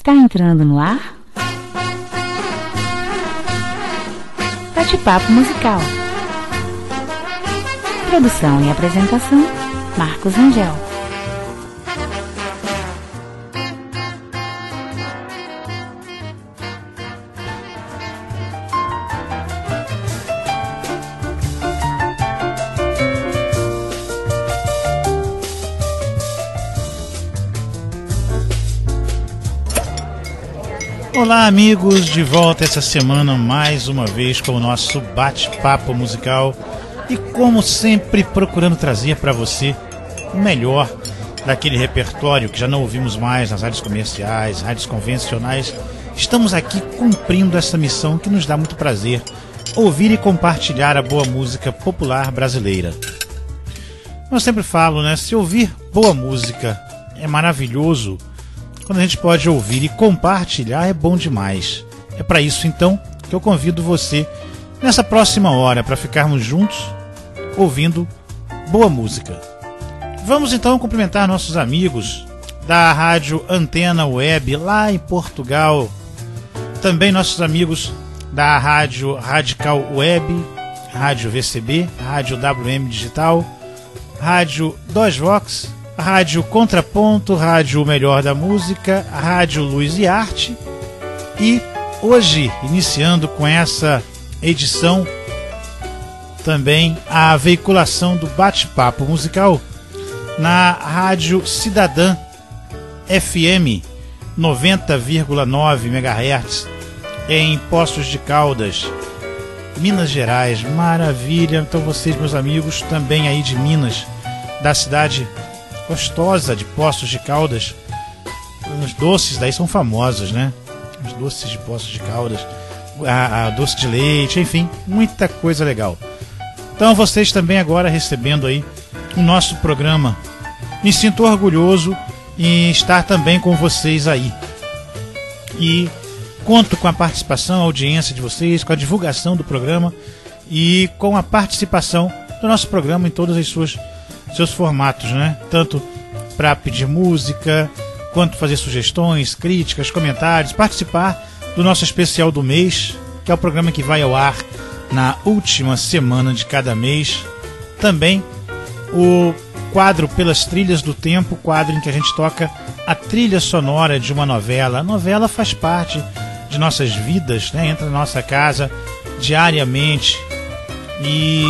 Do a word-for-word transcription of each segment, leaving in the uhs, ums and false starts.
Está entrando no ar Bate-Papo Musical. Produção e apresentação, Marcos Angel. Olá amigos, de volta essa semana mais uma vez com o nosso bate-papo musical e como sempre procurando trazer para você o melhor daquele repertório que já não ouvimos mais nas rádios comerciais, rádios convencionais. Estamos aqui cumprindo essa missão que nos dá muito prazer, ouvir e compartilhar a boa música popular brasileira. Eu sempre falo, né, se ouvir boa música é maravilhoso, quando a gente pode ouvir e compartilhar é bom demais. É para isso então que eu convido você nessa próxima hora para ficarmos juntos ouvindo boa música. Vamos então cumprimentar nossos amigos da Rádio Antena Web lá em Portugal. Também nossos amigos da Rádio Radical Web, Rádio V C B, Rádio W M Digital, Rádio Dois Vox, Rádio Contraponto, Rádio O Melhor da Música, Rádio Luz e Arte. E hoje, iniciando com essa edição, também a veiculação do bate-papo musical na Rádio Cidadã F M noventa vírgula nove megahertz em Poços de Caldas, Minas Gerais. Maravilha! Então vocês, meus amigos, também aí de Minas, da cidade gostosa de Poços de Caldas, os doces daí são famosos, né? Os doces de Poços de Caldas, a, a doce de leite, enfim, muita coisa legal. Então vocês também agora recebendo aí o nosso programa. Me sinto orgulhoso em estar também com vocês aí. E conto com a participação, a audiência de vocês, com a divulgação do programa e com a participação do nosso programa em todas as suas seus formatos, né? Tanto para pedir música, quanto fazer sugestões, críticas, comentários, participar do nosso especial do mês, que é o programa que vai ao ar na última semana de cada mês. Também o quadro Pelas Trilhas do Tempo, quadro em que a gente toca a trilha sonora de uma novela. A novela faz parte de nossas vidas, né? Entra na nossa casa diariamente e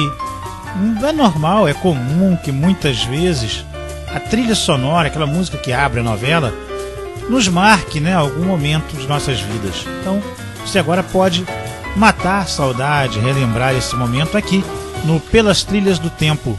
é normal, é comum que muitas vezes a trilha sonora, aquela música que abre a novela, nos marque, né, algum momento de nossas vidas. Então, você agora pode matar a saudade, relembrar esse momento aqui no Pelas Trilhas do Tempo.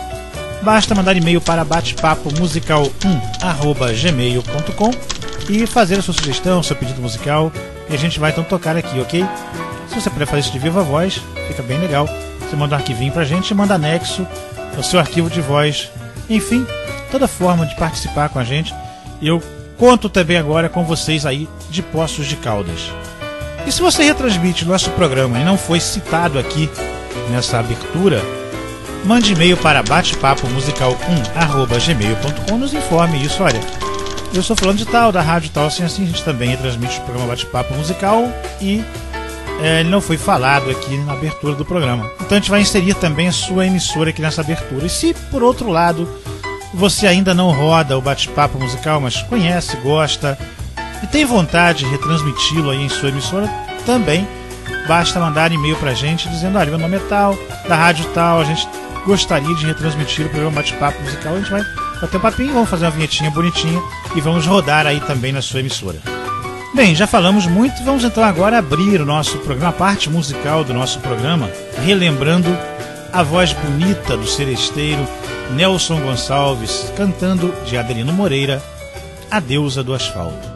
Basta mandar e-mail para batepapo musical um arroba gmail ponto com e fazer a sua sugestão, seu pedido musical, e a gente vai então tocar aqui, ok? Se você puder fazer isso de viva voz, fica bem legal. Você manda um arquivinho pra gente e manda anexo o seu arquivo de voz. Enfim, toda forma de participar com a gente. Eu conto também agora com vocês aí de Poços de Caldas. E se você retransmite o nosso programa e não foi citado aqui nessa abertura, mande e-mail para batepapo musical um arroba gmail ponto com, nos informe isso. Olha, eu estou falando de tal, da rádio tal, assim, assim a gente também retransmite o programa Bate-Papo Musical e É, ele não foi falado aqui na abertura do programa. Então a gente vai inserir também a sua emissora aqui nessa abertura. E se, por outro lado, você ainda não roda o bate-papo musical, mas conhece, gosta e tem vontade de retransmiti-lo aí em sua emissora, também basta mandar e-mail pra gente dizendo: olha, meu nome é tal, da rádio tal, a gente gostaria de retransmitir o programa Bate-Papo Musical. A gente vai bater um papinho, vamos fazer uma vinhetinha bonitinha e vamos rodar aí também na sua emissora. Bem, já falamos muito, vamos então agora abrir o nosso programa, a parte musical do nosso programa, relembrando a voz bonita do seresteiro Nelson Gonçalves, cantando de Adelino Moreira, A Deusa do Asfalto.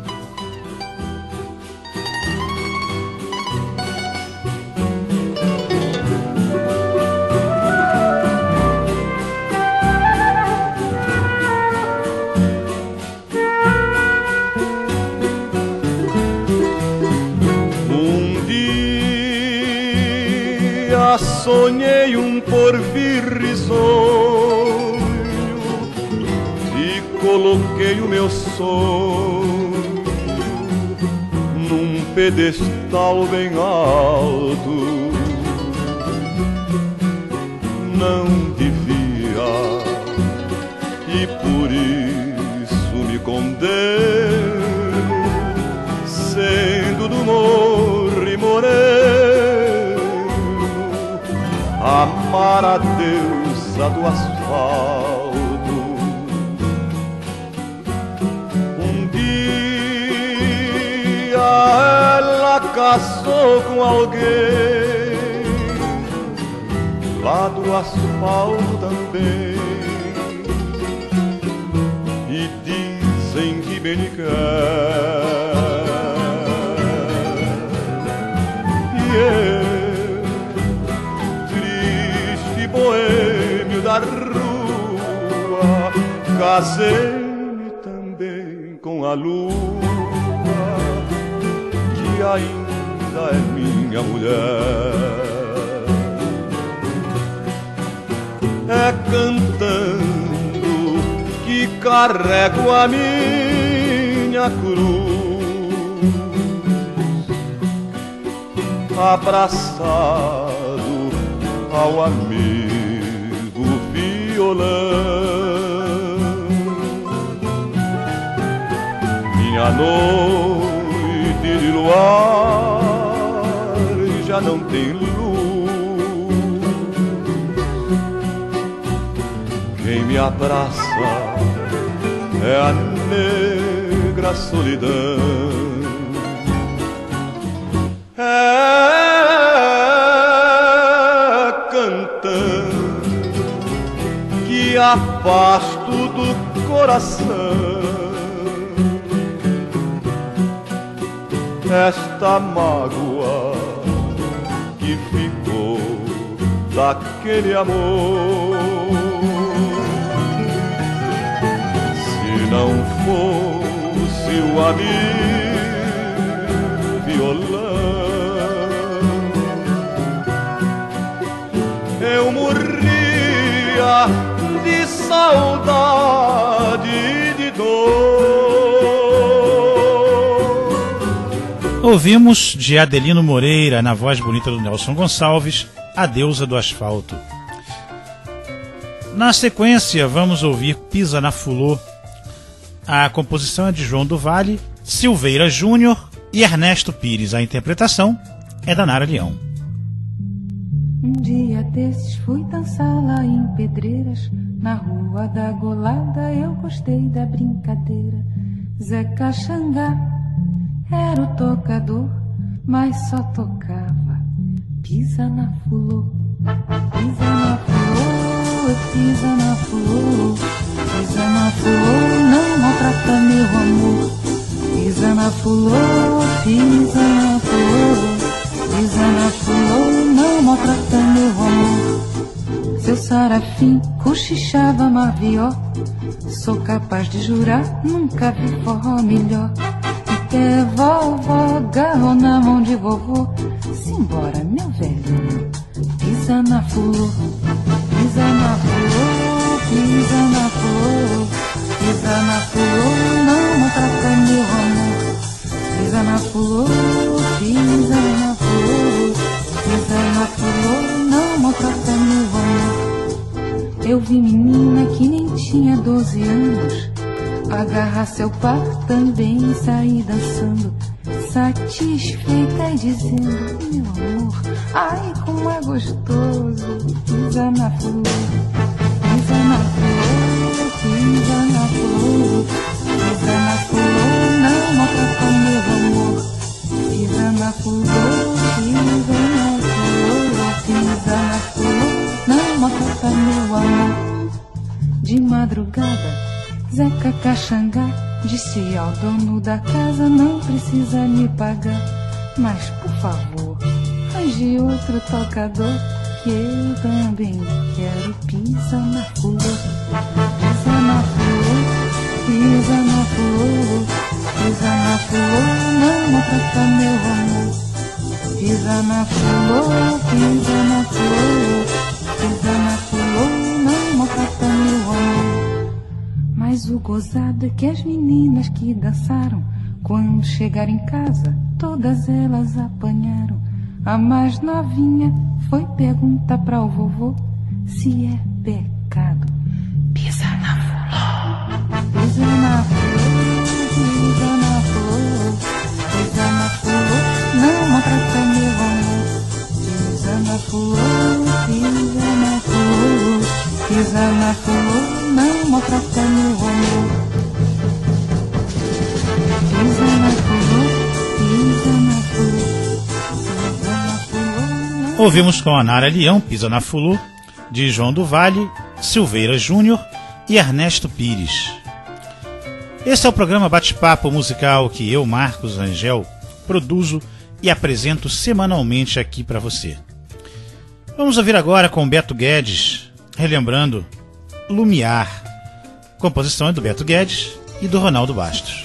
Sonhei um porvir risonho e coloquei o meu sonho pedestal bem alto. Não devia, e por isso me condeno, sendo do morro moreno, amar a deusa do asfalto. Um dia ela casou com alguém lá do asfalto também, e dizem que bem lhe quer. E eu, triste boêmio da rua, casei-me também com a lua, que ainda é minha mulher. É cantando que carrego a minha cruz, abraçado ao amigo violão. Minha noite de luar já não tem luz. Quem me abraça é a negra solidão. É cantando que afasto do coração esta mágoa que ficou daquele amor. Não fosse o amigo violão, eu morria de saudade e de dor. Ouvimos de Adelino Moreira, na voz bonita do Nelson Gonçalves, A Deusa do Asfalto. Na sequência, vamos ouvir Pisa na Fulô. A composição é de João do Vale, Silveira Júnior e Ernesto Pires. A interpretação é da Nara Leão. Um dia desses fui dançar lá em Pedreiras, na Rua da Golada. Eu gostei da brincadeira. Zé Caxangá era o tocador, mas só tocava Pisa na Fulô, pisa na Fulô, pisa na Fulô, pisa na Fulô, não maltrata meu amor. Pisa na Fulô, pisa na Fulô, pisa na Fulô, não maltrata meu amor. Seu Sarafim cochichava Mavió, sou capaz de jurar, nunca vi forró melhor. Até vovó agarrou na mão de vovô, simbora meu velho, pisa na Fulô, pisa na Fulô, pisa na Fulô, pisa na Fulô, não maltrata meu amor. Pisa na Fulô, pisa na Fulô, pisa na Fulô, não maltrata meu amor. Eu vi menina que nem tinha doze anos agarrar seu par também e sair dançando, satisfeita e dizendo: meu amor, ai como é gostoso. Pisa na Fulô, pisa na Fulô, pisa na Fulô, pisa na Fulô, não maltrata meu amor. Pisa na Fulô, pisa na Fulô, pisa na Fulô, não maltrata meu amor. De madrugada Zeca Caxangá disse ao dono da casa: não precisa me pagar, mas por favor, arranje outro tocador, que eu também quero. Pisa na Fulô, pisa na Fulô, pisa na Fulô, pisa na Fulô, não maltrata meu amor. Pisa na Fulô, pisa na Fulô, pisa na Fulô, não maltrata meu amor. Mas o gozado é que as meninas que dançaram Quando chegaram em casa, todas elas apanharam. A mais novinha foi perguntar pra o vovô se é pecado pisar na flor. Pisa na flor, pisa na flor, pisa na flor, não maltrata meu amor. Pisa na flor, pisa na flor, pisa na flor, não maltrata meu amor. Pisa na flor, pisa na flor, pisa na flor. Ouvimos com a Nara Leão, Pisa na Fulô, de João do Vale, Silveira Júnior e Ernesto Pires. Esse é o programa Bate-Papo Musical que eu, Marcos Rangel, produzo e apresento semanalmente aqui para você. Vamos ouvir agora com Beto Guedes, relembrando Lumiar. A composição é do Beto Guedes e do Ronaldo Bastos.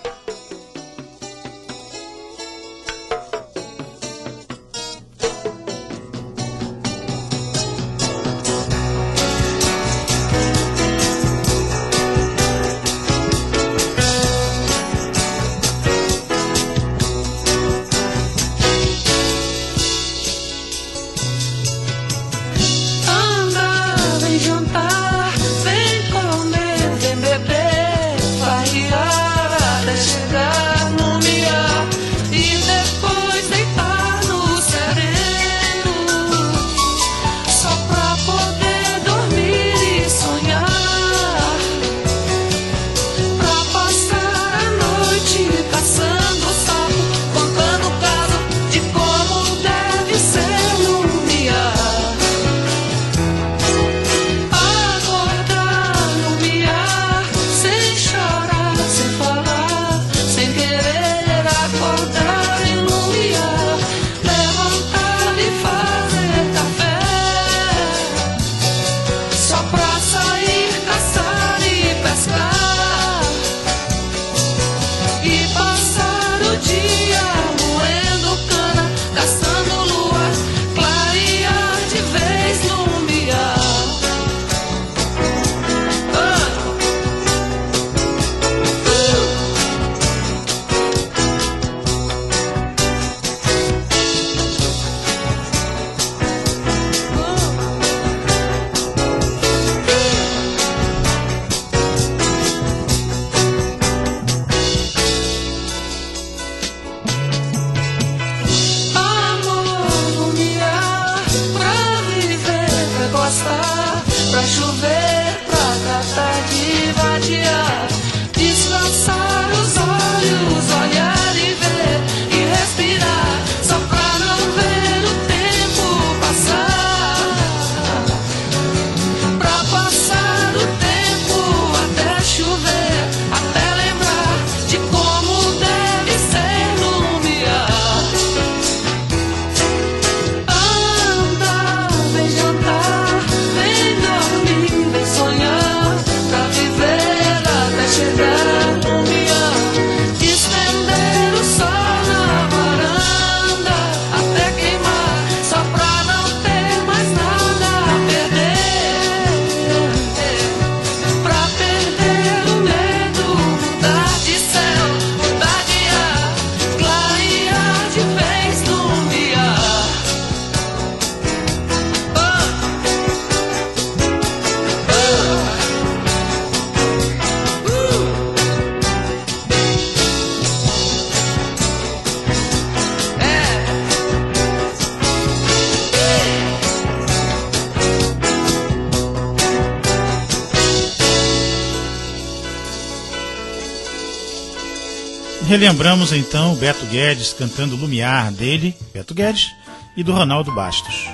Relembramos então o Beto Guedes cantando Lumiar dele, Beto Guedes, e do Ronaldo Bastos.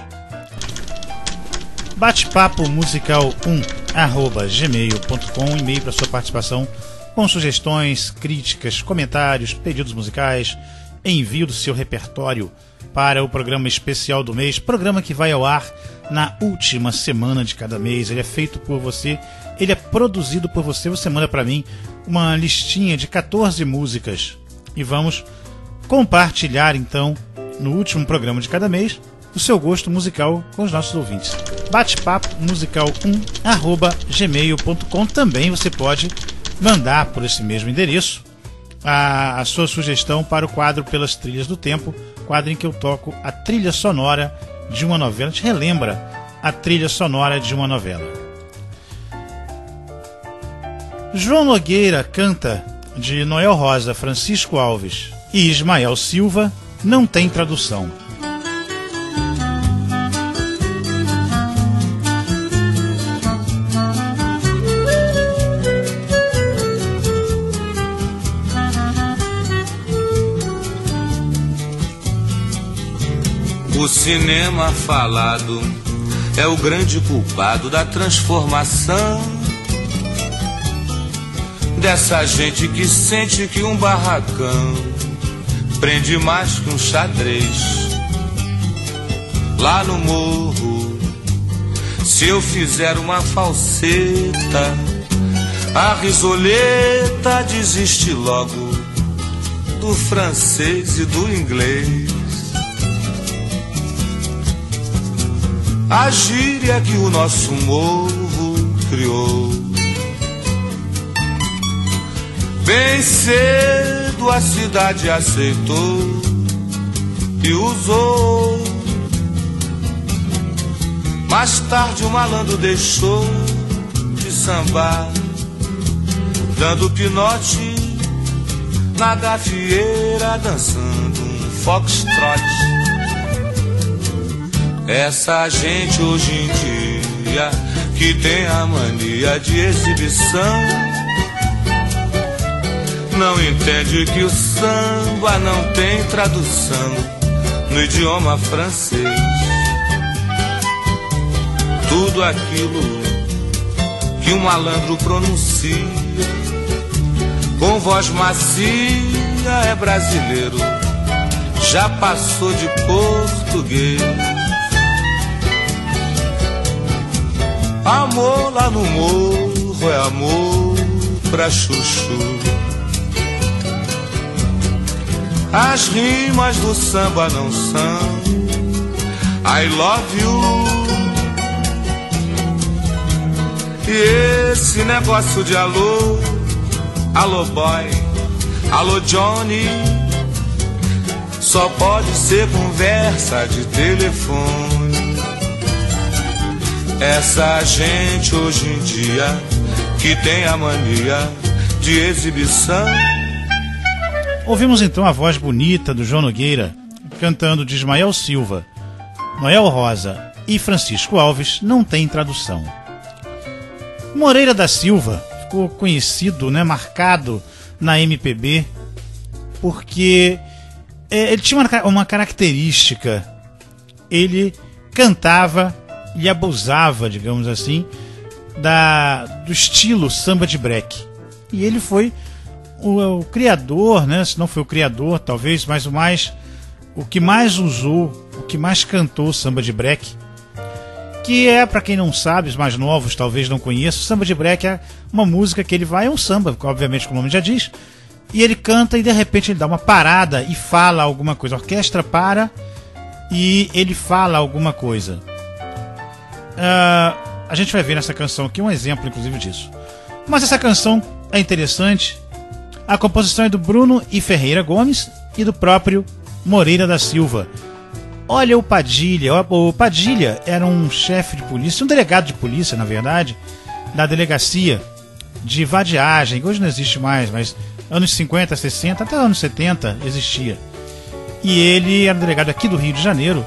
Bate-papo musical um arroba gmail ponto com, e-mail para sua participação com sugestões, críticas, comentários, pedidos musicais, envio do seu repertório para o programa especial do mês, programa que vai ao ar na última semana de cada mês. Ele é feito por você, ele é produzido por você. Você manda para mim uma listinha de catorze músicas e vamos compartilhar então no último programa de cada mês o seu gosto musical com os nossos ouvintes. Bate-papo musical um arroba gmail ponto com. Também você pode mandar por esse mesmo endereço a, a sua sugestão para o quadro Pelas Trilhas do Tempo, quadro em que eu toco a trilha sonora de uma novela. A gente relembra a trilha sonora de uma novela. João Nogueira canta de Noel Rosa, Francisco Alves e Ismael Silva, Não Tem Tradução. O cinema falado é o grande culpado da transformação dessa gente que sente que um barracão prende mais que um xadrez. Lá no morro, se eu fizer uma falseta, a risoleta desiste logo do francês e do inglês. A gíria que o nosso morro criou, bem cedo a cidade aceitou e usou. Mais tarde o malandro deixou de sambar, dando pinote na gafieira, dançando um foxtrot. Essa gente hoje em dia que tem a mania de exibição não entende que o samba não tem tradução no idioma francês. Tudo aquilo que um malandro pronuncia com voz macia é brasileiro, já passou de português. Amor lá no morro é amor pra chuchu. As rimas do samba não são I love you. E esse negócio de alô, alô boy, alô Johnny, só pode ser conversa de telefone. Essa gente hoje em dia que tem a mania de exibição. Ouvimos então a voz bonita do João Nogueira cantando de Ismael Silva, Noel Rosa e Francisco Alves, Não Tem Tradução. Moreira da Silva ficou conhecido, né, marcado na M P B porque é, ele tinha uma, uma característica. Ele cantava e abusava, digamos assim, da, do estilo samba de break. E ele foi o, o criador, né? Se não foi o criador, talvez, mas o mais, o que mais usou, o que mais cantou samba de break, que é, para quem não sabe, os mais novos talvez não conheçam, o samba de break é uma música que ele vai, é um samba, obviamente como o nome já diz, e ele canta e de repente ele dá uma parada e fala alguma coisa. A orquestra para e ele fala alguma coisa. Uh, a gente vai ver nessa canção aqui um exemplo, inclusive, disso. Mas essa canção é interessante. A composição é do Bruno e Ferreira Gomes e do próprio Moreira da Silva. Olha o Padilha. O Padilha era um chefe de polícia, um delegado de polícia, na verdade, da delegacia de vadiagem. Hoje não existe mais, mas anos cinquenta, sessenta, até anos setenta existia. E ele era delegado aqui do Rio de Janeiro.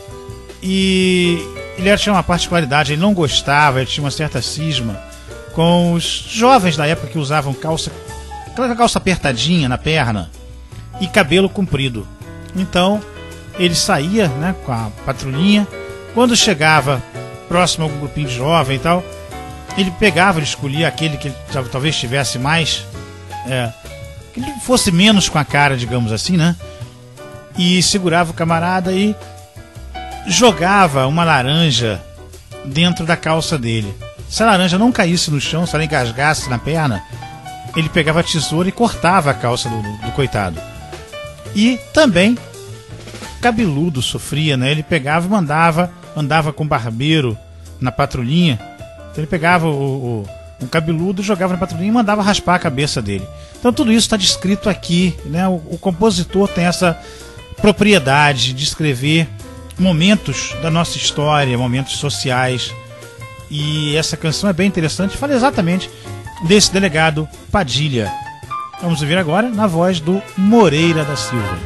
E ele tinha uma particularidade, ele não gostava, ele tinha uma certa cisma com os jovens da época que usavam calça, aquela calça apertadinha na perna e cabelo comprido. Então ele saía, né, com a patrulhinha. Quando chegava próximo a algum grupinho de jovem e tal, ele pegava, ele escolhia aquele que talvez tivesse mais, é, que ele fosse menos com a cara, digamos assim, né, e segurava o camarada e jogava uma laranja dentro da calça dele. Se a laranja não caísse no chão, se ela engasgasse na perna, ele pegava a tesoura e cortava a calça do, do, do coitado. E também cabeludo sofria, né? Ele pegava e mandava, andava com barbeiro na patrulhinha. Então ele pegava o, o, um cabeludo, jogava na patrulhinha e mandava raspar a cabeça dele. Então tudo isso está descrito aqui, né? O, o compositor tem essa propriedade de escrever momentos da nossa história, momentos sociais, e essa canção é bem interessante, fala exatamente desse delegado Padilha. Vamos ouvir agora na voz do Moreira da Silva.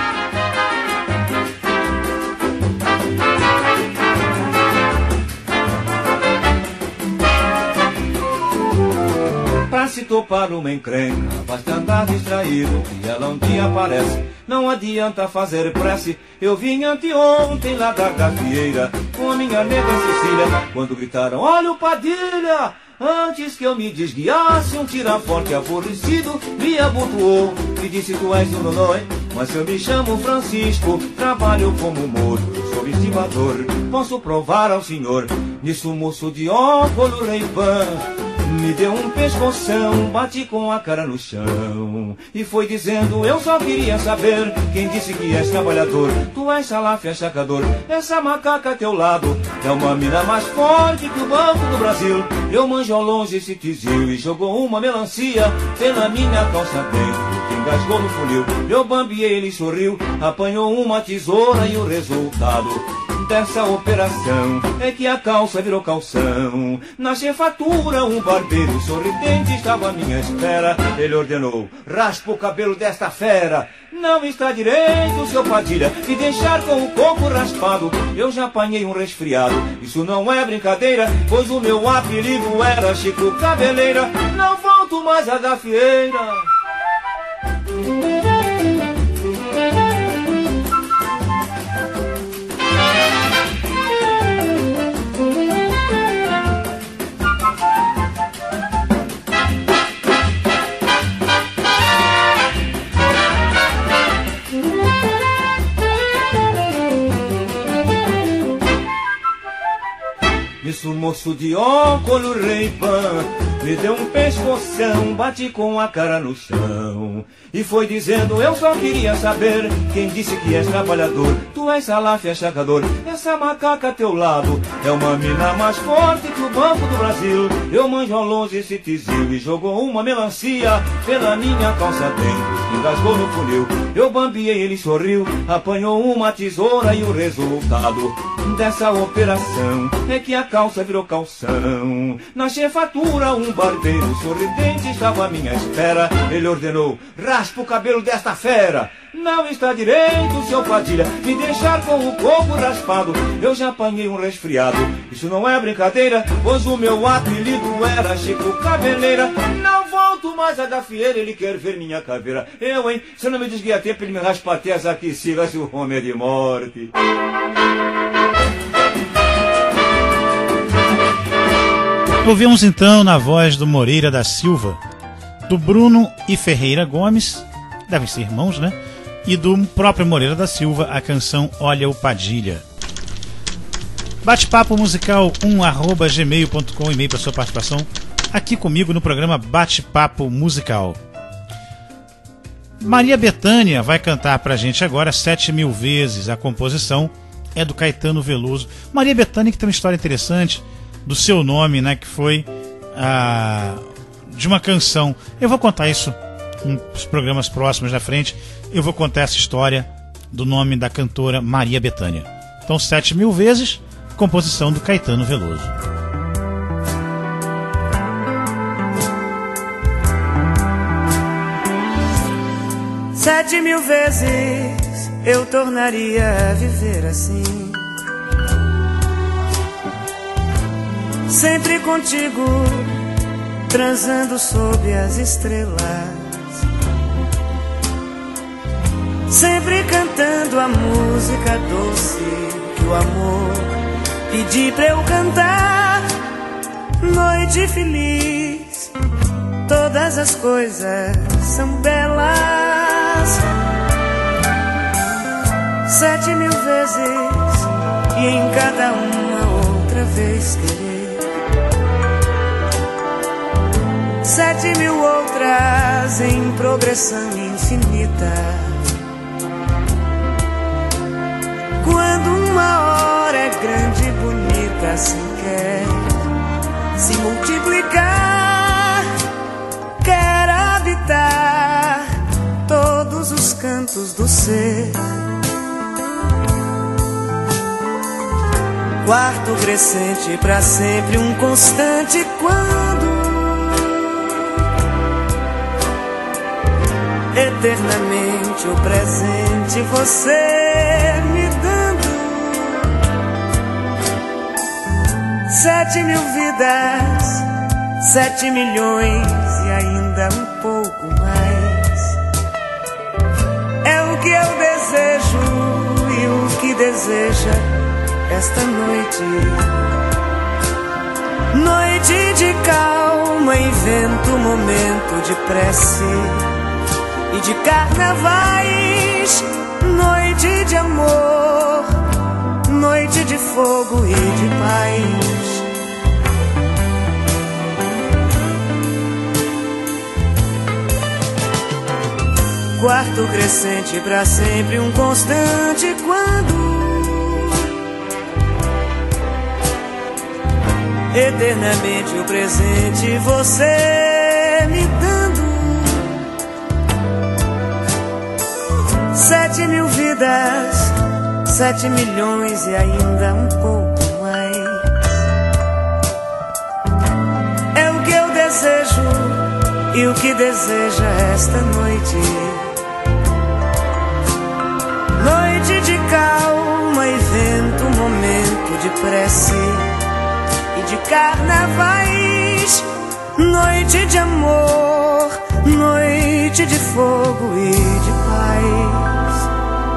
Pra se topar uma encrenca, basta andar distraído, que ela um dia aparece. Não adianta fazer prece. Eu vim anteontem lá da gafieira com a minha nega Cecília, quando gritaram: olha o Padilha! Antes que eu me desguiasse, um tira forte aborrecido me abotoou e disse: tu és um nonói, mas eu me chamo Francisco, trabalho como moço, sou estimador, posso provar ao senhor. Nisso o moço de óculos Ray-Ban me deu um pescoção, bati com a cara no chão e foi dizendo: eu só queria saber quem disse que és trabalhador. Tu és salafia chacador, essa macaca a teu lado é uma mina mais forte que o Banco do Brasil. Eu manjo ao longe esse tizil e jogou uma melancia pela minha calça dentro, que engasgou no funil. Eu bambiei, ele sorriu, apanhou uma tesoura e o resultado dessa operação é que a calça virou calção. Na chefatura um barbeiro sorridente estava à minha espera. Ele ordenou: raspa o cabelo desta fera. Não está direito, seu Padilha, e deixar com o coco raspado. Eu já apanhei um resfriado, isso não é brincadeira, pois o meu apelido era Chico Cabeleira. Não volto mais à gafieira. Isso, moço de óculos Ray-Ban me deu um pescoção, bati com a cara no chão e foi dizendo: eu só queria saber quem disse que és trabalhador. Tu és salafia chacador, essa macaca a teu lado é uma mina mais forte que o Banco do Brasil. Eu manjo ao longe esse tizil e jogou uma melancia pela minha calça dentro, engasgou no funil. Eu bambiei, ele sorriu, apanhou uma tesoura e o resultado dessa operação é que a calça virou calção. Na chefatura um barbeiro sorridente estava à minha espera. Ele ordenou: raspa o cabelo desta fera. Não está direito, seu Padilha, me deixar com o coco raspado. Eu já apanhei um resfriado, isso não é brincadeira, pois o meu apelido era Chico Cabeleira. Não volto mais a gafieira, ele quer ver minha caveira. Eu, hein, se eu não me desguia a tempo, ele me raspa até as aqui, siga-se o homem é de morte. Ouvimos então na voz do Moreira da Silva, do Bruno e Ferreira Gomes, devem ser irmãos, né? E do próprio Moreira da Silva, a canção Olha o Padilha. Bate-papo musical um arroba gmail ponto com, e-mail para sua participação aqui comigo no programa Bate-papo Musical. Maria Bethânia vai cantar pra gente agora Sete Mil Vezes. A composição é do Caetano Veloso. Maria Bethânia, que tem uma história interessante do seu nome, né, que foi ah, de uma canção. Eu vou contar isso nos programas próximos na frente. Eu vou contar essa história do nome da cantora Maria Bethânia. Então, Sete Mil Vezes, composição do Caetano Veloso. Sete mil vezes eu tornaria a viver assim, sempre contigo, transando sob as estrelas, sempre cantando a música doce que o amor pediu pra eu cantar. Noite feliz, todas as coisas são belas. Sete mil vezes e em cada uma outra vez querer. Sete mil outras em progressão infinita. Quando uma hora é grande e bonita, assim quer se multiplicar. opostos do ser. Quarto crescente pra sempre, um constante quando eternamente o presente você me dando. Sete mil vidas, sete milhões e ainda um pouco mais. É o que eu desejo e o que deseja esta noite. Noite de calma e vento, momento de prece e de carnavais. Noite de amor, noite de fogo e de paz. Quarto crescente pra sempre, um constante quando eternamente o presente você me dando. Sete mil vidas, sete milhões e ainda um pouco mais. É o que eu desejo e o que deseja esta noite. Noite de calma e vento, momento de prece e de carnavais. Noite de amor, noite de fogo e de paz.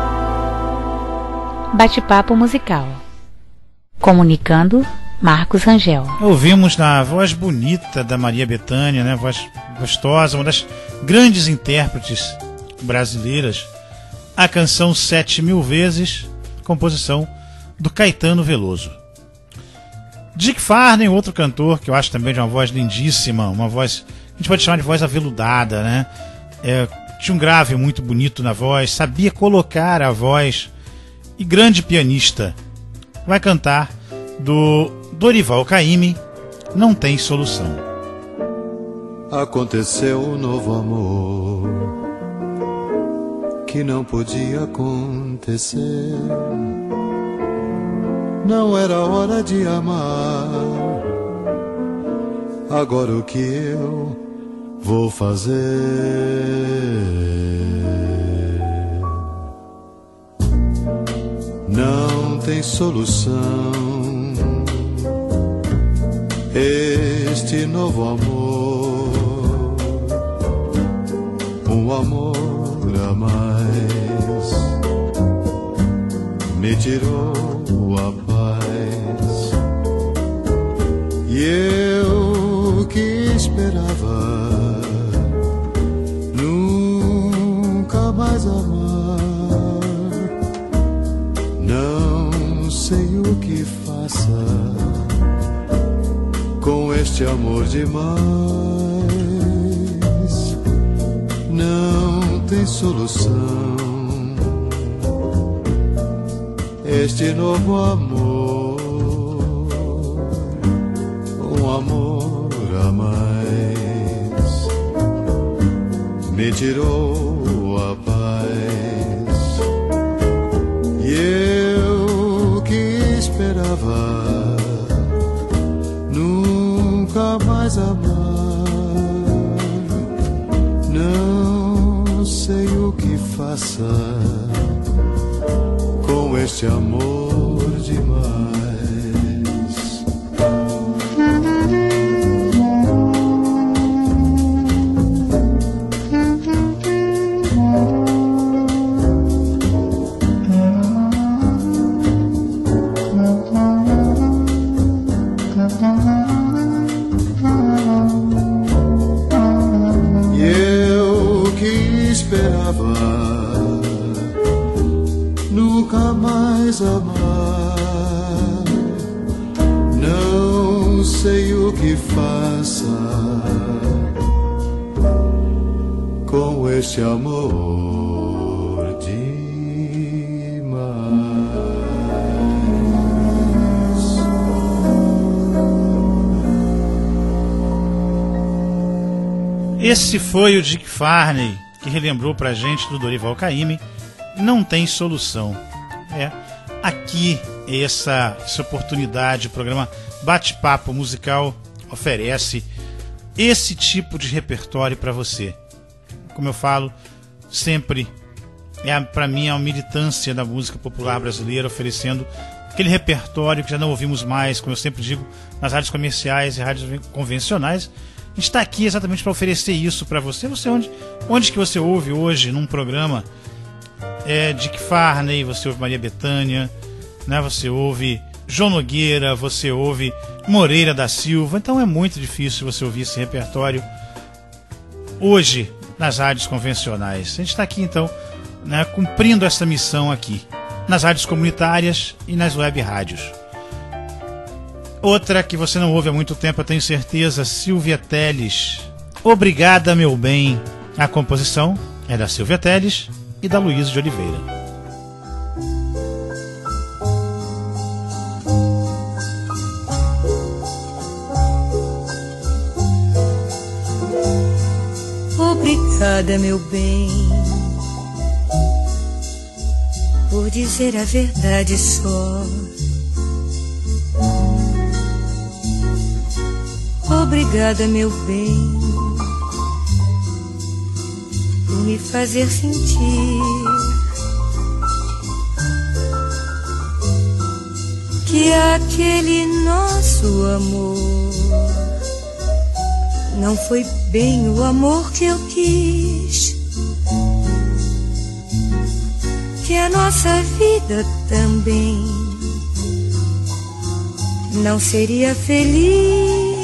Bate-papo musical. Comunicando, Marcos Rangel. Ouvimos na voz bonita da Maria Bethânia, né? Voz gostosa, uma das grandes intérpretes brasileiras, a canção Sete Mil Vezes, composição do Caetano Veloso. Dick Farney, outro cantor que eu acho também de uma voz lindíssima, uma voz, a gente pode chamar de voz aveludada, né? É, tinha um grave muito bonito na voz, sabia colocar a voz, e grande pianista. Vai cantar do Dorival Caymmi, Não Tem Solução. Aconteceu um novo amor que não podia acontecer. Não era hora de amar. Agora o que eu vou fazer? Não tem solução. Este novo amor, um amor a mais, me tirou a paz. E eu que esperava nunca mais amar, não sei o que faça com este amor demais. Não tem solução. Este novo amor, um amor a mais, me tirou a paz. E eu que esperava nunca mais amar, não sei o que faça com este amor demais. Nunca mais amar, não sei o que faça com este amor demais. Esse foi o Dick Farney que relembrou pra gente do Dorival Caymmi, Não Tem Solução. É, aqui essa, essa oportunidade, o programa Bate-Papo Musical oferece esse tipo de repertório para você. Como eu falo, sempre é para mim a militância da música popular brasileira, oferecendo aquele repertório que já não ouvimos mais, como eu sempre digo, nas rádios comerciais e rádios convencionais. A gente está aqui exatamente para oferecer isso para você. Você onde, onde que você ouve hoje num programa é, Dick Farney, você ouve Maria Bethânia, né? Você ouve João Nogueira, você ouve Moreira da Silva. Então é muito difícil você ouvir esse repertório hoje nas rádios convencionais. A gente está aqui então, né, cumprindo essa missão aqui nas rádios comunitárias e nas web rádios. Outra que você não ouve há muito tempo, eu tenho certeza, Silvia Telles, Obrigada Meu Bem. A composição é da Silvia Telles e da Luísa de Oliveira. Obrigada, meu bem, por dizer a verdade só. Obrigada, meu bem, por me fazer sentir que aquele nosso amor não foi bem o amor que eu quis, que a nossa vida também não seria feliz.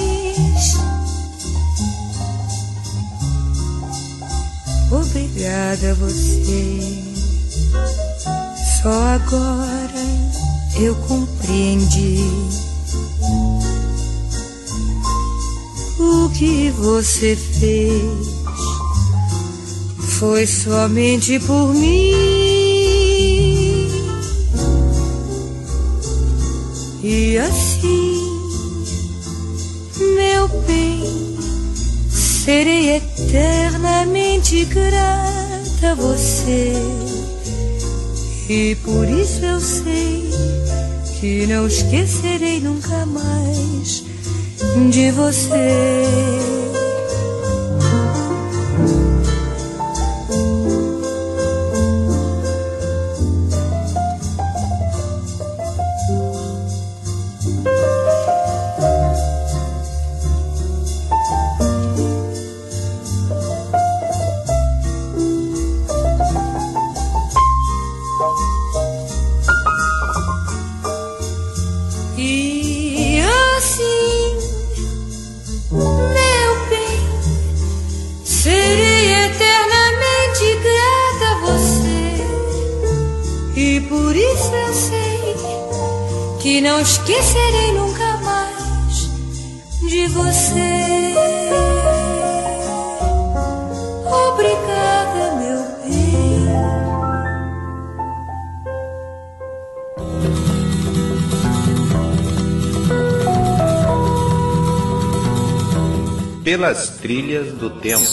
Obrigada a você, só agora eu compreendi o que você fez foi somente por mim. E assim, meu bem, serei eternamente grata a você. E por isso eu sei que não esquecerei nunca mais de você. Não esquecerei nunca mais de você. Obrigada, meu bem. Pelas trilhas do tempo.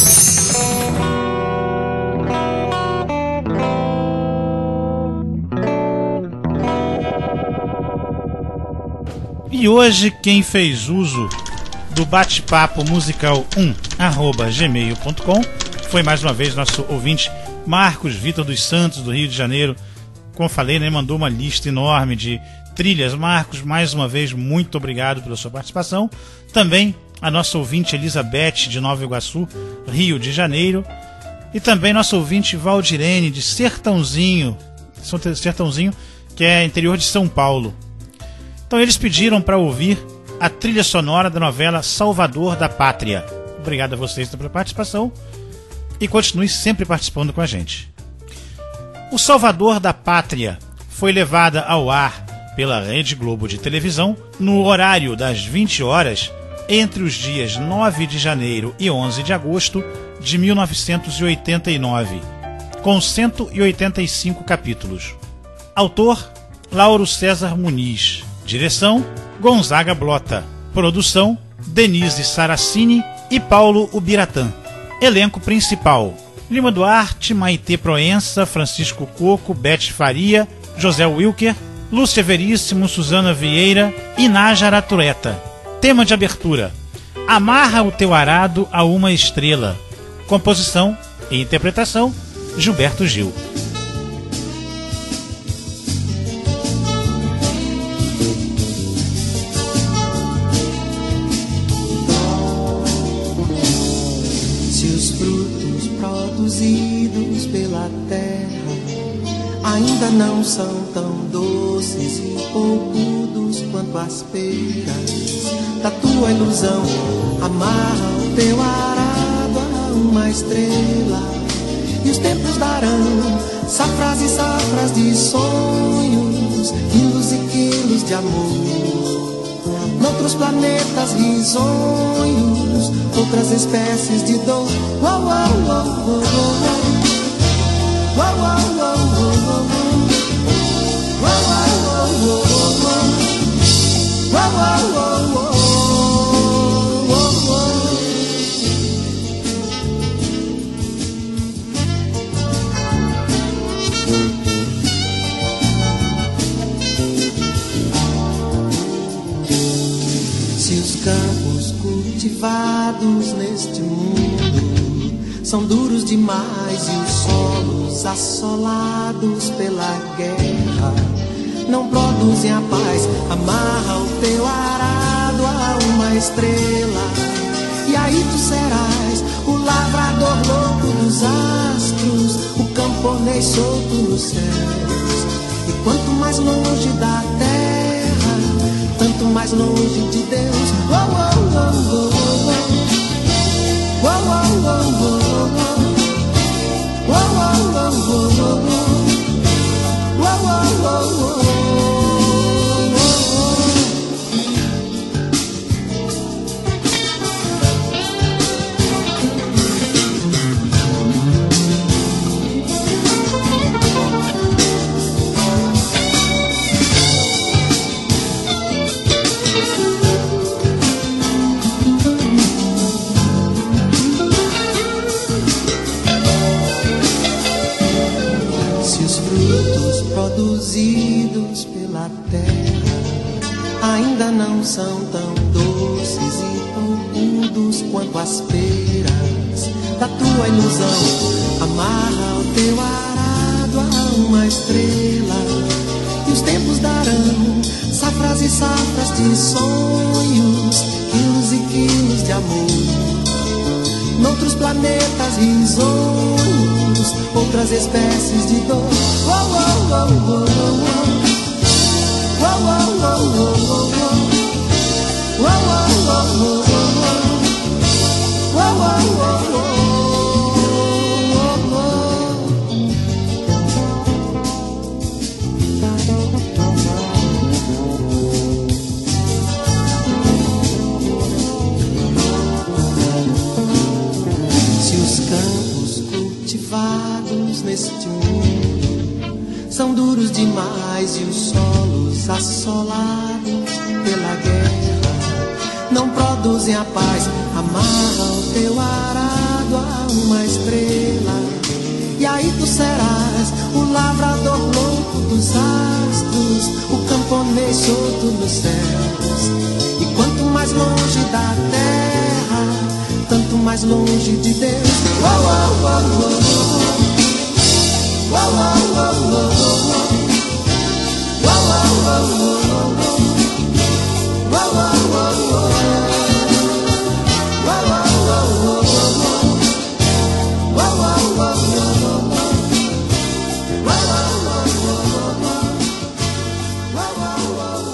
E hoje quem fez uso do bate-papo musical um arroba gmail ponto com foi mais uma vez nosso ouvinte Marcos Vitor dos Santos, do Rio de Janeiro. Como falei, né, mandou uma lista enorme de trilhas. Marcos, mais uma vez, muito obrigado pela sua participação. Também a nossa ouvinte Elizabeth, de Nova Iguaçu, Rio de Janeiro. E também nosso ouvinte Valdirene, de Sertãozinho, Sertãozinho, que é interior de São Paulo. Então eles pediram para ouvir a trilha sonora da novela Salvador da Pátria. Obrigado a vocês pela participação e continue sempre participando com a gente. O Salvador da Pátria foi levada ao ar pela Rede Globo de televisão no horário das vinte horas entre os dias nove de janeiro e onze de agosto de mil novecentos e oitenta e nove, com cento e oitenta e cinco capítulos. Autor: Lauro César Muniz. Direção: Gonzaga Blota. Produção: Denise Saracini e Paulo Ubiratã. Elenco principal: Lima Duarte, Maitê Proença, Francisco Coco, Bete Faria, José Wilker, Lúcia Veríssimo, Suzana Vieira e Nájara Tureta. Tema de abertura: Amarra o teu arado a uma estrela. Composição e interpretação: Gilberto Gil. Se os frutos produzidos pela terra ainda não são tão doces e poupudos quanto as peras da tua ilusão, amarra o teu arado a uma estrela, e os tempos darão safras e safras de sonhos, quilos e quilos de amor. Noutros planetas risonhos, outras espécies de dor. Uau, uau, uau, uau, uau. Uau, uau, uau, uau, uau. Uau, uau, uau, uau, uau. Uau, uau, uau, uau, uau. Se os campos cultivados neste mundo são duros demais e os solos assolados pela guerra não produzem a paz, amarra o teu arado a uma estrela, e aí tu serás o lavrador louco dos astros, o camponês solto nos céus. E quanto mais longe da terra, tanto mais longe de Deus. Uou, uou, uou, uou, uou. Uou, uou, uou, uou, uou. Uou, uou, uou, uou, uou. Uou, uou, uou, uou, uou. Produzidos pela terra ainda não são tão doces e poupudos quanto as peras da tua ilusão, amarra o teu arado a uma estrela, e os tempos darão safras e safras de sonhos, quilos e quilos de amor. Noutros planetas risonhos, outras espécies de dor. Uou, uou, uou, uou, uou. Uou, uou, uou, uou, uou. Uou, uou, uou, uou, uou. Uou, uou, uou, uou. Neste mundo são duros demais e os solos assolados pela guerra não produzem a paz, amarra o teu arado a uma estrela, e aí tu serás o lavrador louco dos astros, o camponês solto nos céus. E quanto mais longe da terra, tanto mais longe de Deus. Uau, uau, uau, uau. Wow, wow, wow, wow, wow. Wow, wow, wow, wow, wow. Wow, wow, wow, wow. Wow, wow, wow, wow, wow. Wow, wow, wow, wow, wow. Wow, wow, wow, wow, wow. Wow, wow, wow,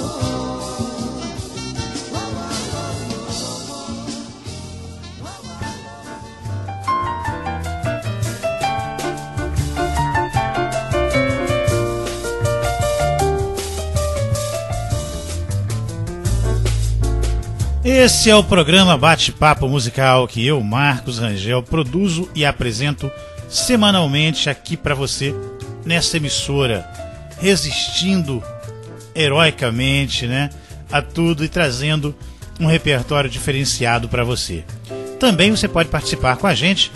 Esse é o programa Bate-Papo Musical que eu, Marcos Rangel, produzo e apresento semanalmente aqui para você nessa emissora, resistindo heroicamente, né, a tudo e trazendo um repertório diferenciado para você. Também você pode participar com a gente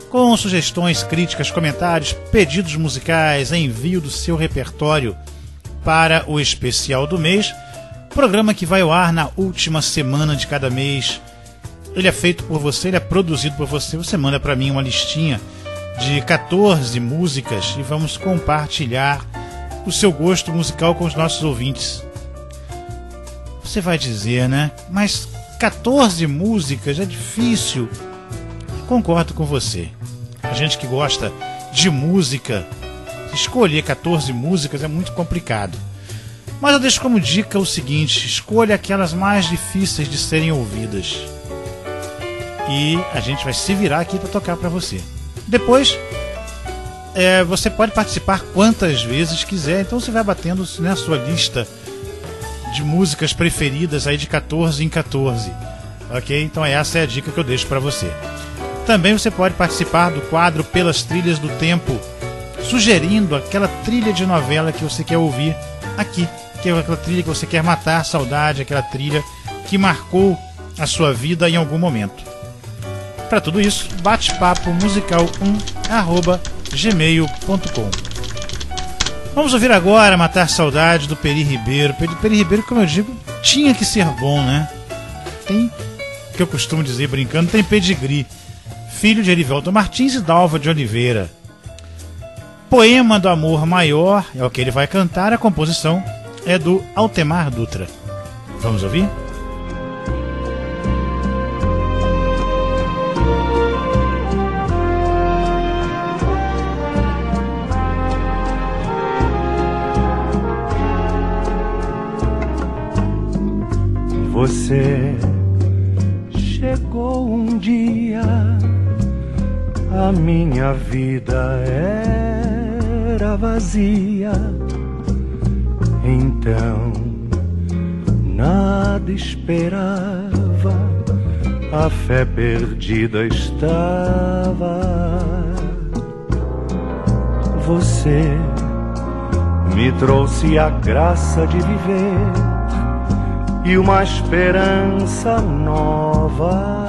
com sugestões, críticas, comentários, pedidos musicais, envio do seu repertório para o especial do mês, programa que vai ao ar na última semana de cada mês. Ele é feito por você, ele é produzido por você. Você manda para mim uma listinha de quatorze músicas e vamos compartilhar o seu gosto musical com os nossos ouvintes. Você vai dizer, né? Mas quatorze músicas é difícil. Concordo com você. A gente que gosta de música, escolher quatorze músicas é muito complicado. Mas eu deixo como dica o seguinte: escolha aquelas mais difíceis de serem ouvidas. E a gente vai se virar aqui para tocar para você. Depois, é, você pode participar quantas vezes quiser. Então você vai batendo na sua lista de músicas preferidas aí de quatorze em quatorze. Ok? Então essa é a dica que eu deixo para você. Também você pode participar do quadro Pelas Trilhas do Tempo, sugerindo aquela trilha de novela que você quer ouvir aqui, que é aquela trilha que você quer matar a saudade, aquela trilha que marcou a sua vida em algum momento. Para tudo isso, bate-papo musical um arroba gmail ponto com. Vamos ouvir agora Matar Saudade do Peri Ribeiro. Peri Ribeiro, como eu digo, tinha que ser bom, né? Tem, que eu costumo dizer brincando, tem pedigree. Filho de Erivelto Martins e Dalva de Oliveira. Poema do Amor Maior é o que ele vai cantar. A composição é do Altemar Dutra. Vamos ouvir? Você chegou um dia, a minha vida era vazia, então nada esperava, a fé perdida estava. Você me trouxe a graça de viver e uma esperança nova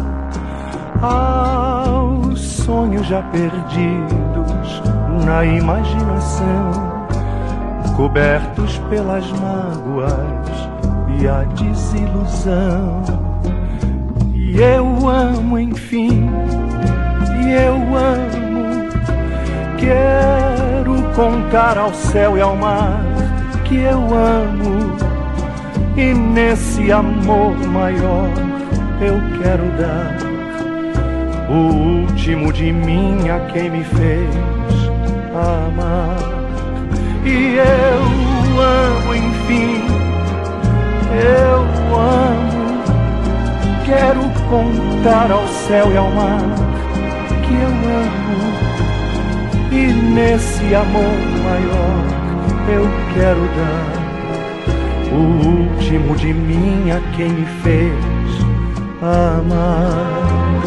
aos sonhos já perdidos na imaginação, cobertos pelas mágoas e a desilusão. E eu amo, enfim, e eu amo, quero contar ao céu e ao mar que eu amo. E nesse amor maior eu quero dar o último de mim a quem me fez amar. E eu amo, enfim, eu amo, quero contar ao céu e ao mar que eu amo. E nesse amor maior eu quero dar o último de mim a quem me fez amar.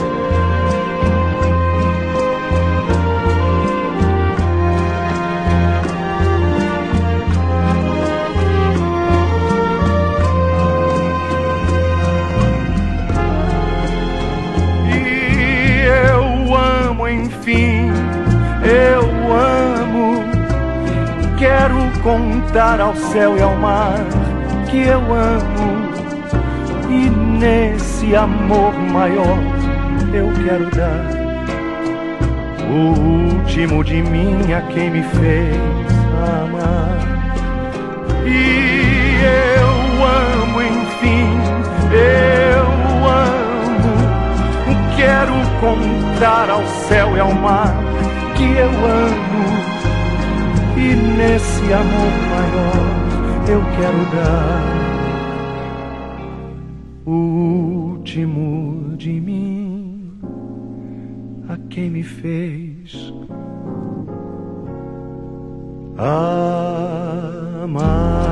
E eu amo, enfim, eu amo, quero contar ao céu e ao mar que eu amo. E nesse amor maior eu quero dar o último de mim a quem me fez amar. E eu amo, enfim, eu amo, quero contar ao céu e ao mar que eu amo. E nesse amor maior eu quero dar o último de mim a quem me fez amar.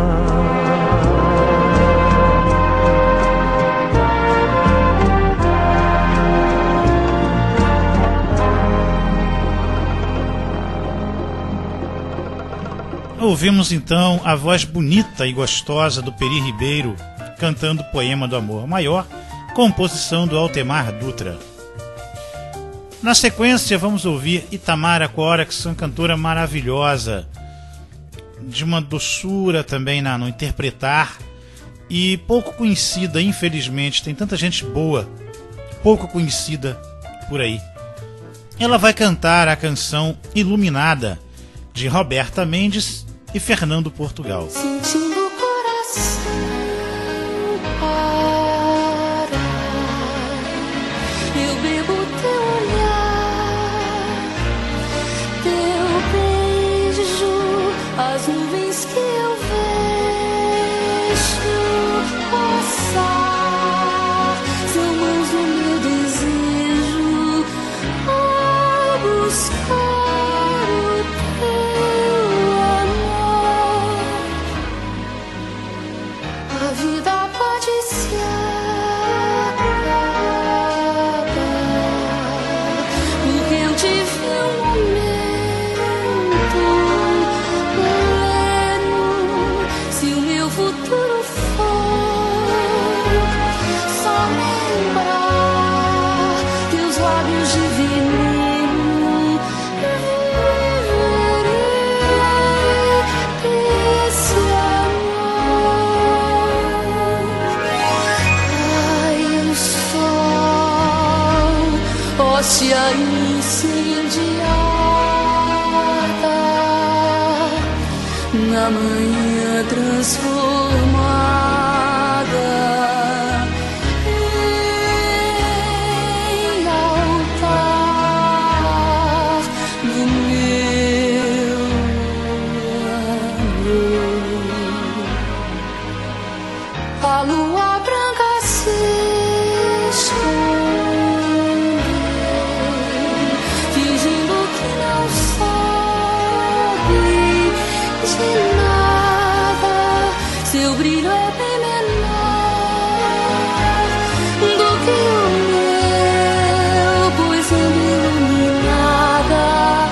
Ouvimos então a voz bonita e gostosa do Peri Ribeiro cantando Poema do Amor Maior, composição do Altemar Dutra. Na sequência, vamos ouvir Itamara Corax, uma cantora maravilhosa, de uma doçura também na, no interpretar, e pouco conhecida, infelizmente. Tem tanta gente boa, pouco conhecida por aí. Ela vai cantar a canção Iluminada, de Roberta Mendes e Fernando Portugal. Sentindo o coração parar, eu bebo teu olhar, teu beijo, as nuvens que eu vejo passar, são mãos do meu desejo a buscar o teu amor. A vida pode se acabar, porque eu tive um momento pleno. Se o meu futuro for só lembrar teus lábios de veneno, viverei desse amor. Ai, o sol, hóstia incendiada, na manhã transformada em altar do meu amor. A lua branca se esconde, fingindo que não sabe de nada. Seu brilho é bem menor do que o meu, pois ando iluminada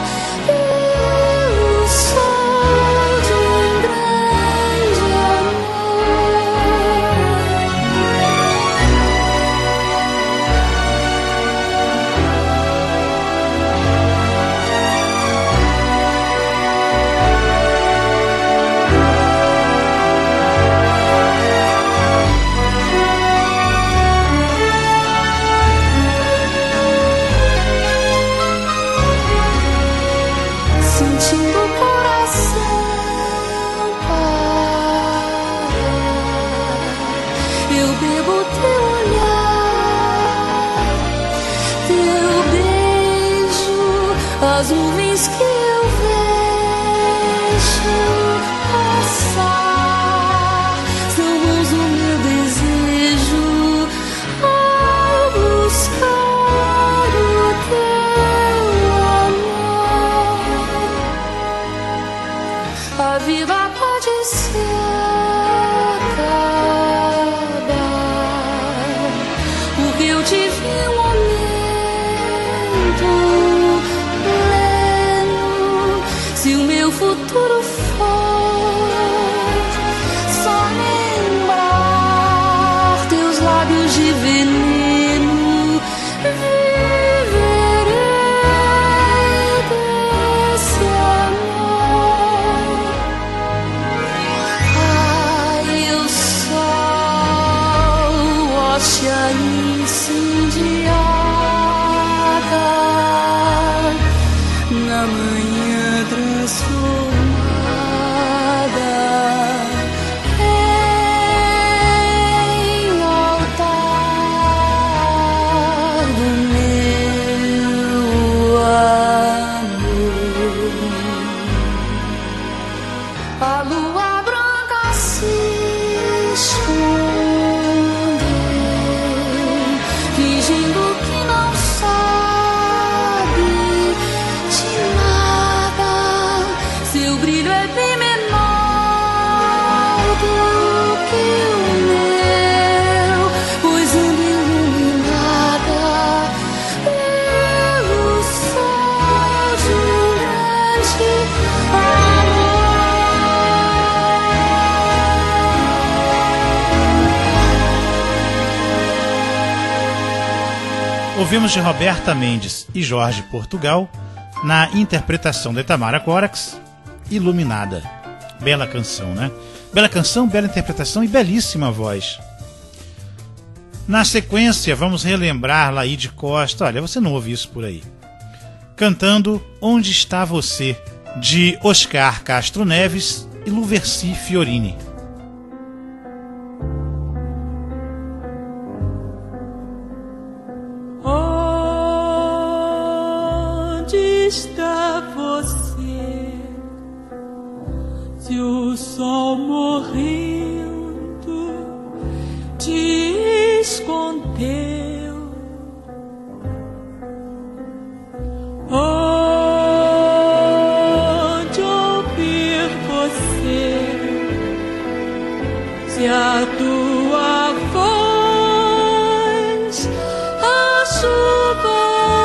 pelo sol de um grande sentindo o coração parar, eu bebo teu olhar, teu beijo, as nuvens que eu vejo passar, são mãos do meu desejo a buscar o teu amor. A vida pode se acabar, porque eu tive um momento pleno. Se o meu futuro for só lembrar teus lábios de veneno, viverei desse amor. Ai, o sol, hóstia incendiada, na manhã transformada em altar do meu amor. A lua branca se esconde, fingindo que não sabe de nada. Seu brilho é bem menor do que o meu, pois ando iluminada pelo sol de um grande amor. Ouvimos de Roberta Mendes e Jorge Portugal, na interpretação de Itamara Corax, Iluminada. Bela canção, né? Bela canção, bela interpretação e belíssima voz. Na sequência, vamos relembrar Laíde Costa. Olha, você não ouve isso por aí. Cantando Onde Está Você, de Oscar Castro Neves e Luverci Fiorini. Está você, se o sol morrendo te escondeu, onde ouvir você, se a tua voz a chuva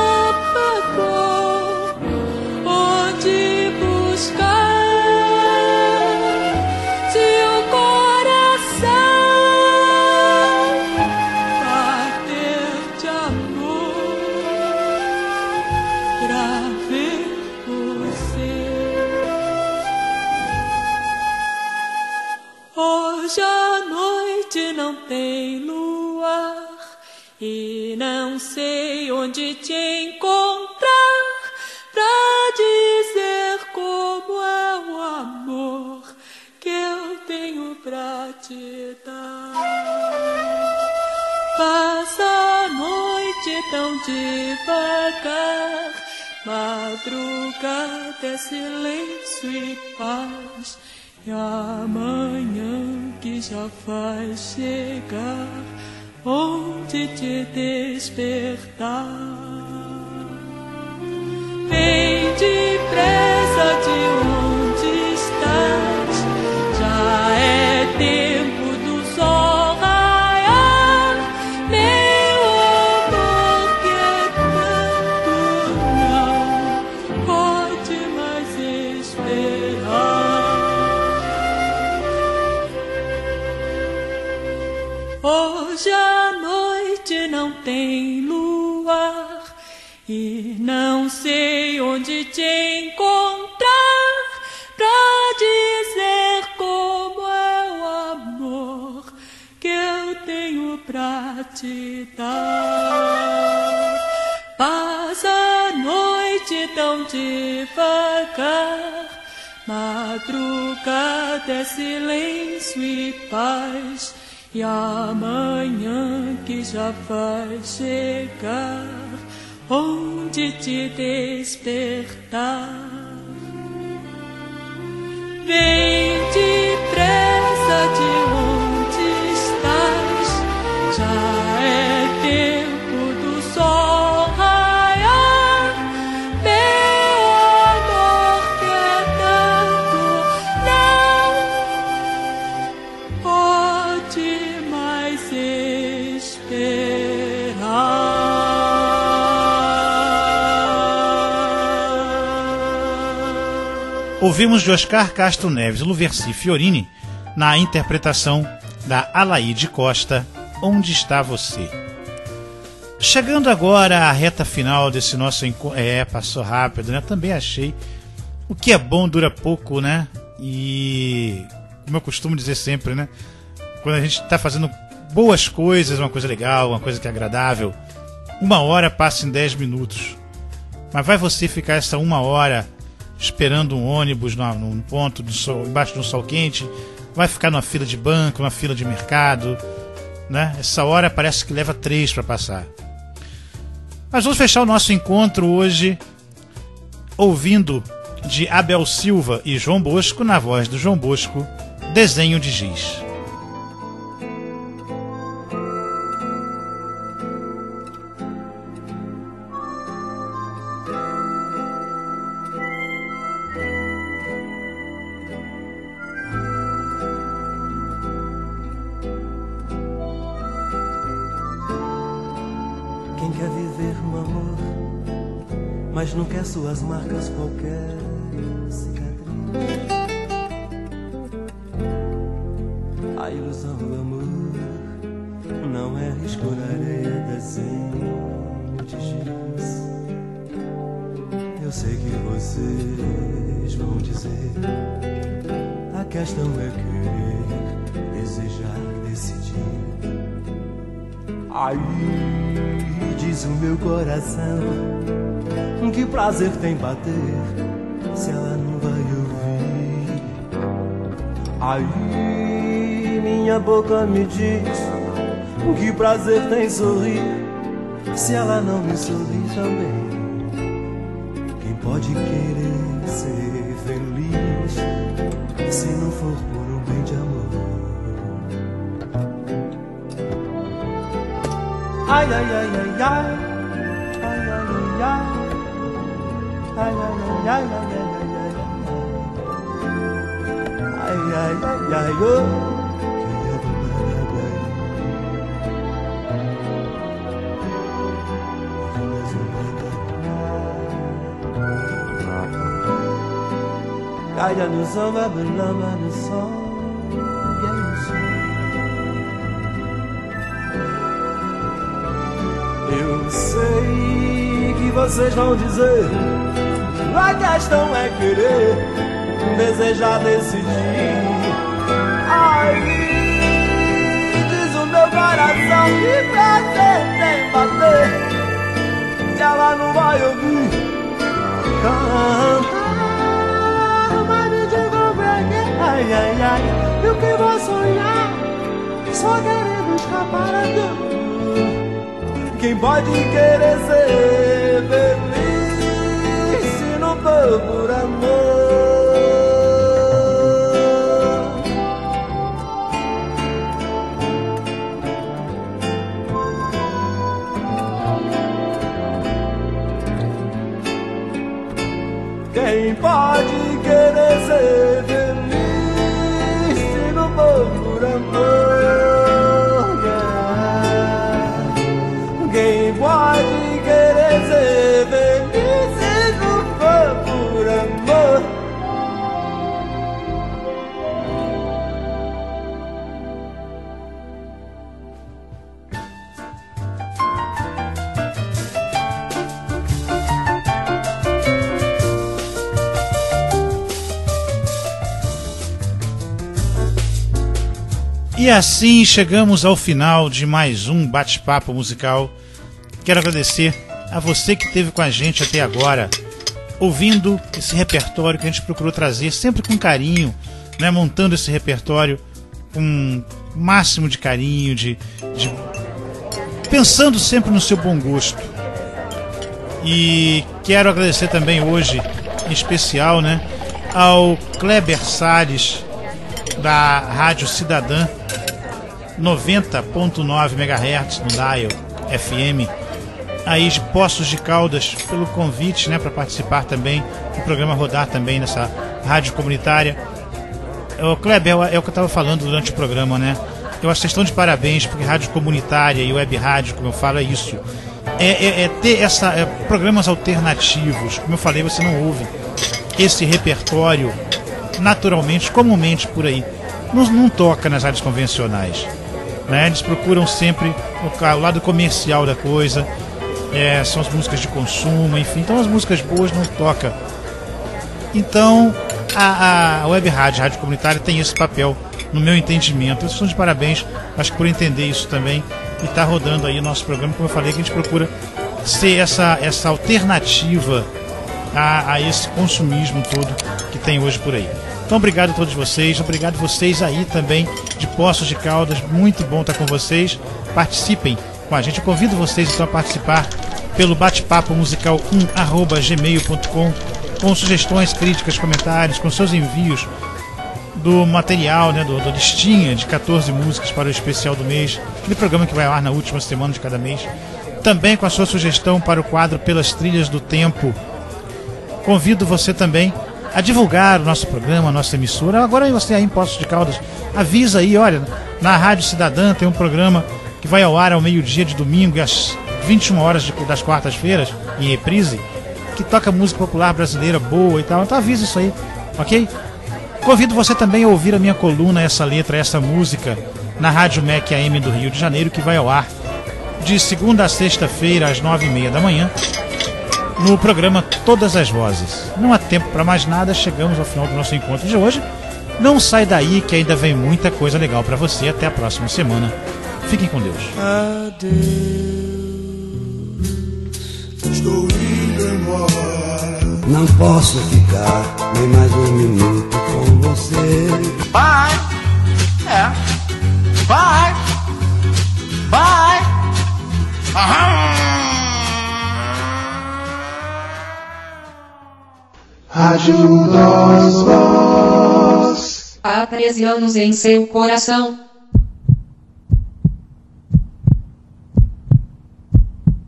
e não sei onde te encontrar pra dizer como é o amor que eu tenho pra te dar. Passa a noite tão devagar, madrugada é silêncio e paz, e amanhã que já vai chegar, onde te despertar. Vem depressa de onde estás, já é tempo do sol raiar, meu amor que é tanto não pode mais esperar. Hoje a noite não tem luar e não sei onde te encontrar pra dizer como é o amor que eu tenho pra te dar. Passa a noite tão devagar, madrugada é silêncio e paz, e amanhã que já vai chegar, onde te despertar. Vem depressa de onde estás, já é tempo do sol raiar, meu amor que é tanto não pode mais esperar. Ouvimos de Oscar Castro Neves e Luverci Fiorini na interpretação da Alaide Costa, Onde Está Você. Chegando agora à reta final desse nosso encontro. É, passou rápido, né? Também achei. O que é bom dura pouco, né? E como eu costumo dizer sempre, né? Quando a gente está fazendo boas coisas, uma coisa legal, uma coisa que é agradável, uma hora passa em dez minutos. Mas vai você ficar essa uma hora esperando um ônibus no, no ponto do sol, embaixo de um sol quente, vai ficar numa fila de banco, numa fila de mercado, né? Essa hora parece que leva três para passar. Mas vamos fechar o nosso encontro hoje ouvindo de Abel Silva e João Bosco, na voz do João Bosco, Desenho de Giz. Mas não quer suas marcas, qualquer cicatriz. A ilusão do amor não é risco na areia, desenho de vocês vão dizer. A questão é querer, desejar, decidir. Aí diz o meu coração, que prazer tem bater se ela não vai ouvir. Aí minha boca me diz, que prazer tem sorrir se ela não me sorrir também. Quem pode querer ser feliz se não for por um bem de amor? Ai, ai, ai, ai, ai, ai, ai, ai, ai, ai, ai, ai, ai, ai, ai, ai, ai, oh. Caia no samba, belama no sol, e é isso. Eu sei que vocês vão dizer, a questão é querer, desejar, decidir. Aí diz o meu coração, que prazer tem bater se ela não vai ouvir cantar. Ai, ai, ai, eu que vou sonhar, só querendo escapar da dor. Quem pode querer ser feliz se não for por amor? Quem pode querer ser feliz por amor, yeah. Quem pode querer ser feliz se não for por amor? E assim chegamos ao final de mais um bate-papo musical. Quero agradecer a você que esteve com a gente até agora, ouvindo esse repertório que a gente procurou trazer sempre com carinho, né, montando esse repertório com o máximo de carinho, de, de pensando sempre no seu bom gosto. E quero agradecer também hoje, em especial, né, ao Kleber Salles, da Rádio Cidadã, noventa ponto nove megahertz no Dial F M, aí de Poços de Caldas, pelo convite, né, para participar também do programa, rodar também nessa rádio comunitária. O Kleber, é o que eu estava falando durante o programa, né? Eu acho que vocês estão de parabéns, porque rádio comunitária e web rádio, como eu falo, é isso. É, é, é ter essa, é, programas alternativos. Como eu falei, você não ouve esse repertório naturalmente, comumente por aí. Não, não toca nas rádios convencionais, né? Eles procuram sempre o, o lado comercial da coisa, é, são as músicas de consumo, enfim. Então as músicas boas não tocam. Então a, a web rádio, a rádio comunitária, tem esse papel, no meu entendimento. Eu estou de parabéns, acho que por entender isso também, e está rodando aí o nosso programa, como eu falei, que a gente procura ser essa, essa alternativa a, a esse consumismo todo que tem hoje por aí. Então obrigado a todos vocês, obrigado vocês aí também de Poços de Caldas, muito bom estar com vocês. Participem com a gente, eu convido vocês então a participar pelo bate-papo musical um arroba gmail ponto com, com sugestões, críticas, comentários, com seus envios do material, né, do, do listinha de quatorze músicas para o especial do mês, aquele programa que vai ao ar na última semana de cada mês. Também com a sua sugestão para o quadro Pelas Trilhas do Tempo. Convido você também a divulgar o nosso programa, a nossa emissora. Agora você aí em Poços de Caldas, avisa aí, olha, na Rádio Cidadã tem um programa que vai ao ar ao meio-dia de domingo e às vinte e uma horas de, das quartas-feiras, em reprise, que toca música popular brasileira boa e tal. Então avisa isso aí, ok? Convido você também a ouvir a minha coluna, essa letra, essa música, na Rádio M E C A M do Rio de Janeiro, que vai ao ar de segunda a sexta-feira às nove e meia da manhã. no programa Todas as Vozes. Não há tempo para mais nada, chegamos ao final do nosso encontro de hoje. Não sai daí que ainda vem muita coisa legal para você. Até a próxima semana. Fiquem com Deus. Adeus. Estou indo embora. Não posso ficar nem mais um minuto com você. Vai, é, vai, vai. Aham. Rádio Nós Voz. Há treze anos em seu coração.